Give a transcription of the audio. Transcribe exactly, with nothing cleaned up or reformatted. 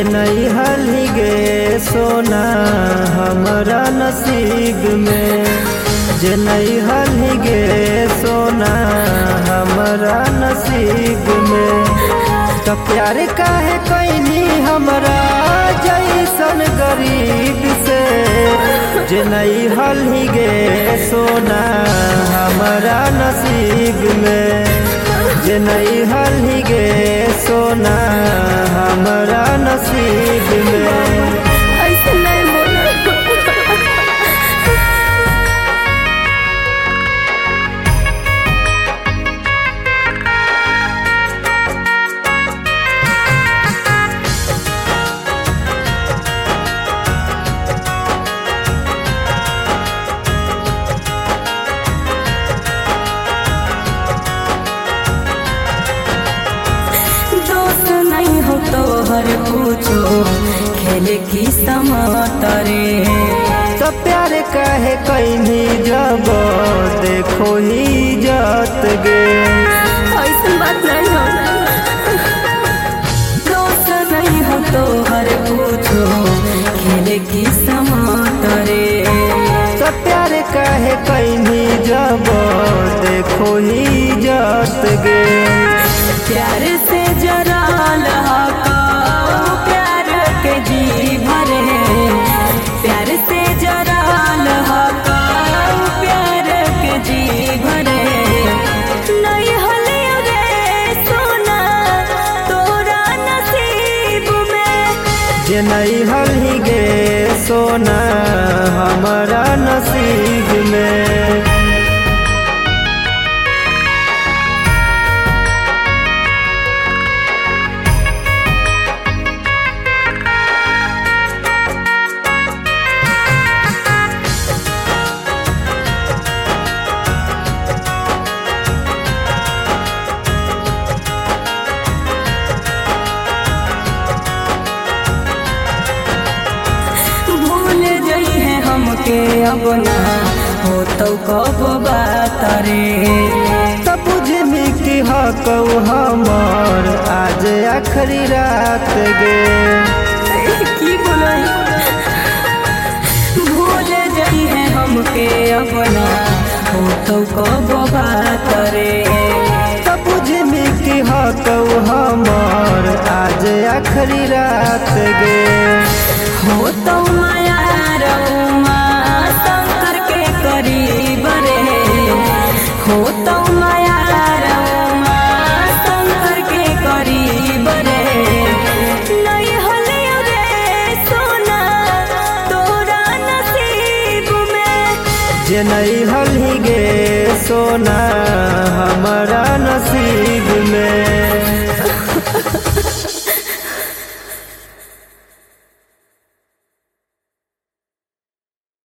नहीं हली गे सोना हमरा नसीब में, जे नहीं हली गे सोना हमरा नसीब में। तो प्यार काहे कैनी हमरा जैसन गरीब से, जे नहीं हली गे सोना हमरा नसीब में, जे नहीं हली गे सोना हमरा नसीब में। ऐसे नहीं बोला। दोस्त नहीं हो तो हर पूछो खेले की समातरे। तो प्यार काहे कैनी जब देखो ही जात गे, ऐसा बात नहीं हो। दोस्त नहीं हो तो हर पूछो खेले की समातरे। तो प्यार काहे कैनी जब देखो ही जात गे। प्यार से जरा लहका प्यार के जी भरे, प्यार से जरा लहका प्यार के जी भरे। नहीं हले गे सोना तोरा नसीब में, जे नहीं हली गे सोना हमारा नसीब में। हमके अपना हो तो कब बात रे। तब बुझनी की हकौ हमार आज आखिरी रात गे। की बोलो भूल जाई है हमके अपना हो तो कब बात रे। तब बुझनी की हकौ हमार आज आखिरी रात गे। हो तो माया रउमा शंकर के करीब रे, हो तो माया रउमा शंकर के करीब रे। नहीं हले रे सोना तोरा नसीब में, जे नहीं हली गे सोना हमारा नसीब में।